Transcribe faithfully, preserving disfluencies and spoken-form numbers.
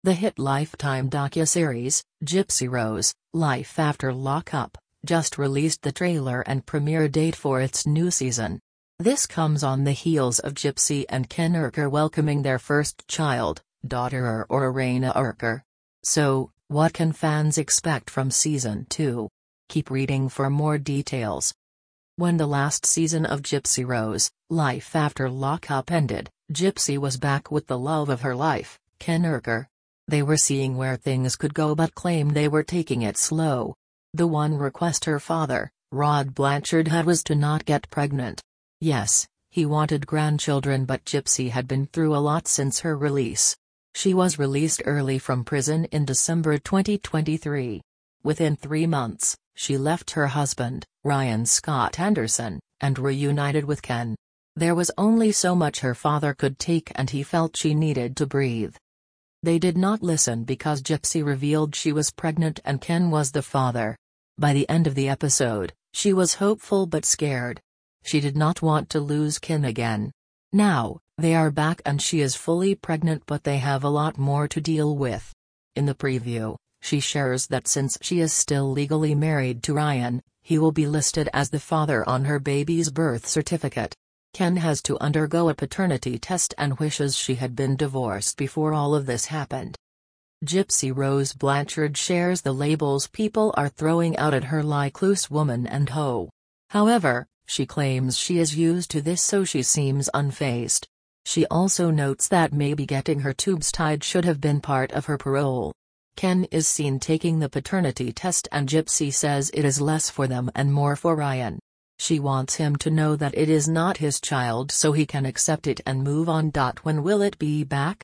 The hit Lifetime docuseries, Gypsy Rose, Life After Lockup, just released the trailer and premiere date for its new season. This comes on the heels of Gypsy and Ken Urker welcoming their first child, daughter Orana Urker. So, what can fans expect from season two? Keep reading for more details. When the last season of Gypsy Rose, Life After Lockup ended, Gypsy was back with the love of her life, Ken Urker. They were seeing where things could go but claimed they were taking it slow. The one request her father, Rod Blanchard, had was to not get pregnant. Yes, he wanted grandchildren, but Gypsy had been through a lot since her release. She was released early from prison in December twenty twenty-three. Within three months, she left her husband, Ryan Scott Anderson, and reunited with Ken. There was only so much her father could take, and he felt she needed to breathe. They did not listen because Gypsy revealed she was pregnant and Ken was the father. By the end of the episode, she was hopeful but scared. She did not want to lose Ken again. Now, they are back and she is fully pregnant, but they have a lot more to deal with. In the preview, she shares that since she is still legally married to Ryan, he will be listed as the father on her baby's birth certificate. Ken has to undergo a paternity test and wishes she had been divorced before all of this happened. Gypsy Rose Blanchard shares the labels people are throwing out at her like loose woman and hoe. However, she claims she is used to this, so she seems unfazed. She also notes that maybe getting her tubes tied should have been part of her parole. Ken is seen taking the paternity test and Gypsy says it is less for them and more for Ryan. She wants him to know that it is not his child so he can accept it and move on. When will it be back?